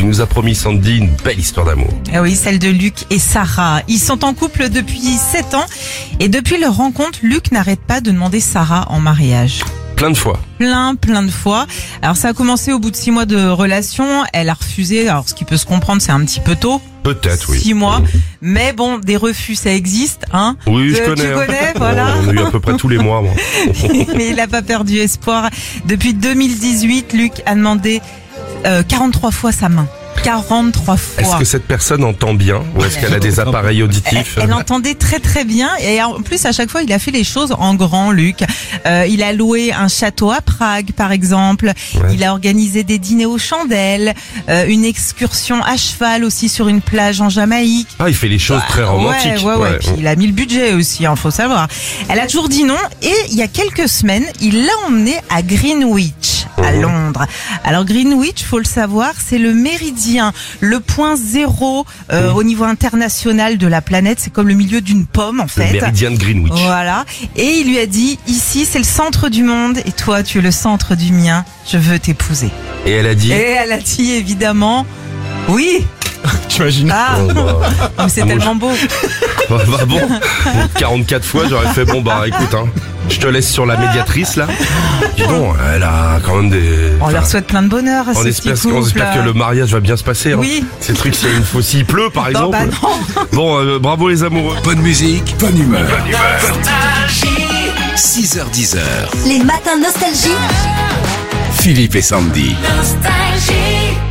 nous a promis, Sandy, une belle histoire d'amour. Ah oui, celle de Luc et Sarah. Ils sont en couple depuis 7 ans et depuis leur rencontre, Luc n'arrête pas de demander Sarah en mariage. Plein de fois. Plein de fois. Alors ça a commencé au bout de 6 mois de relation. Elle a refusé. Alors ce qui peut se comprendre, c'est un petit peu tôt. Peut-être, oui. 6 mois. Mais bon, des refus, ça existe, hein. Oui, je connais. Tu connais, voilà. On a eu à peu près tous les mois, moi. Mais il n'a pas perdu espoir. Depuis 2018, Luc a demandé 43 fois sa main. 43 fois. Est-ce que cette personne entend bien ou est-ce qu'elle a des appareils auditifs? Elle entendait très bien et en plus à chaque fois il a fait les choses en grand, Luc. Il a loué un château à Prague par exemple. Ouais. Il a organisé des dîners aux chandelles, une excursion à cheval aussi sur une plage en Jamaïque. Ah, il fait les choses très romantiques. Ouais. Puis il a mis le budget aussi, faut savoir. Elle a toujours dit non et il y a quelques semaines, il l'a emmenée à Greenwich, à Londres. Alors Greenwich, faut le savoir, c'est le méridien, le point zéro au niveau international de la planète. C'est comme le milieu d'une pomme en fait. Le méridien de Greenwich. Voilà. Et il lui a dit, ici c'est le centre du monde et toi tu es le centre du mien. Je veux t'épouser. Et elle a dit? Et elle a dit évidemment, oui. T'imagines? Ah, mais c'est tellement beau. Bah bon, 44 fois j'aurais fait écoute, je te laisse sur la médiatrice là. Dis donc, elle a quand même des... On leur souhaite plein de bonheur à ce On petit espère couple. que le mariage va bien se passer. Oui. Ces trucs, s'il pleut par exemple. Non. Bon, bravo les amoureux. Bonne musique, bonne humeur. 6h10. Les matins nostalgie. Philippe et Sandy. Nostalgie.